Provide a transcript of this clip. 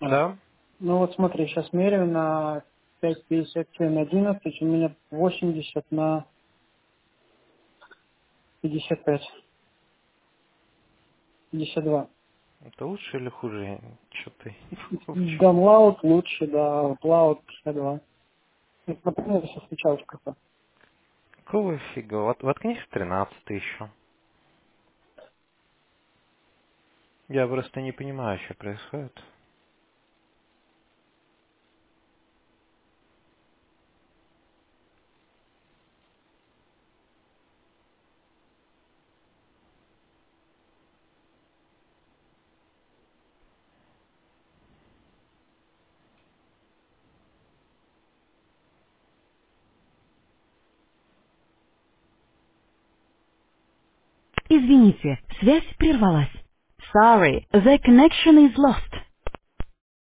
Да? Ну вот смотри, сейчас меряю на 5,57,11, у меня 80 на 55, 52. Это лучше или хуже? Что ты получил? Даунлаут лучше, да, Cloud 52. Это, например, сейчас встречалось как-то. Какого фига? Воткнись в 13 еще. Я просто не понимаю, что происходит. Извините, связь прервалась. Sorry, the connection is lost.